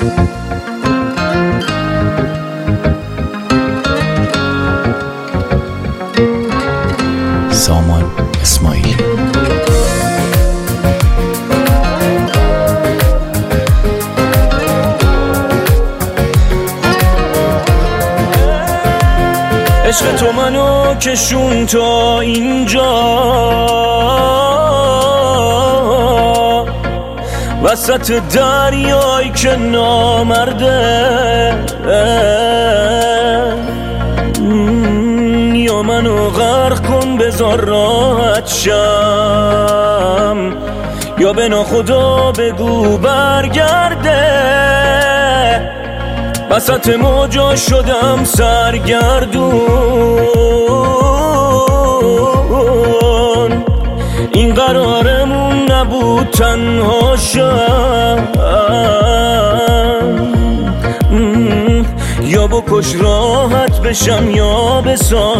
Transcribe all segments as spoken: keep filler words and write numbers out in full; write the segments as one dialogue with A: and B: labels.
A: سامان اسماعیلی.
B: عشق تو منو کشون تا اینجا، وسط دریایی که نامرده، یا منو غرق کن بذار راحت شم، یا به ناخدا بگو برگرده. وسط موجا شدم سرگردون، این قرارمون نبود تنها شم، یا بکش راحت بشم یا به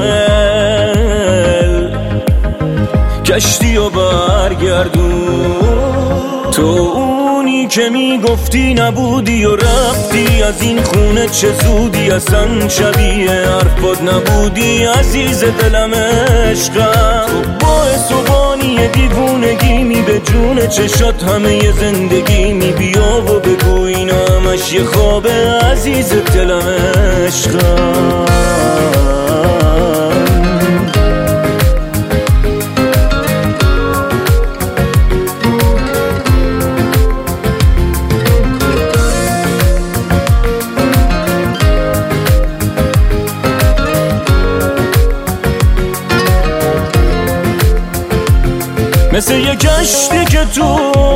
B: ساحل کشتی و برگردون. تو اونی که میگفتی نبودی و رفتی از این خونه، چه زودی اصلا شبیه حرفات نبودی عزیز دلم عشقم. تو باعث و بانی دیوونگی می به جون چشات همه ی زندگی می، بیا و بگو اینا همش یه خوابه عزیز دلم عشقم. مثل یه کشتی که تو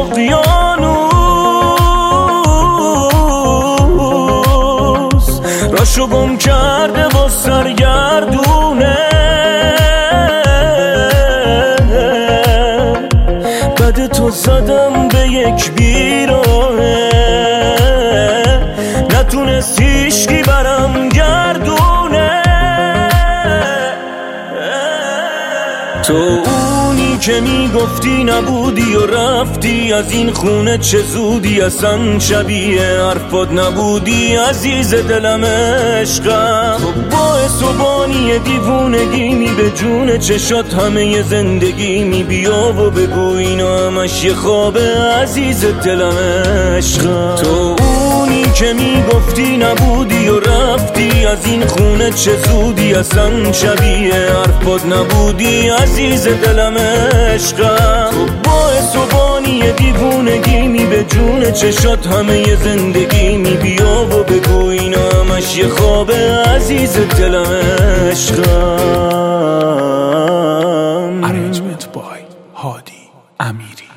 B: اقیانوس راشو گم کرده با سرگردونه، بعد تو زدم به یک بیراهه، نتونست هیچکی برم گردونه. تو که میگفتی نبودی و رفتی از این خونه، چه زودی اصلا شبیه حرفات نبودی عزیز دلم عشقم. تو باعث و بانی دیوونگی می به جون چشات همه ی زندگی می، بیا و بگو اینا همش یه خوابه عزیز دلم عشقم. تو اونی که میگفتی نبودی و رفتی از این خونه، چه زودی اصلا شبیه حرفات نبودی عزیز دلم عشقم. تو باعث و بانی دیوونگی می به جون چشات همه ی زندگی می، بیا و بگو اینا همش یه خوابه عزیز دلم عشقم.
C: Arrangement by هادی امیری.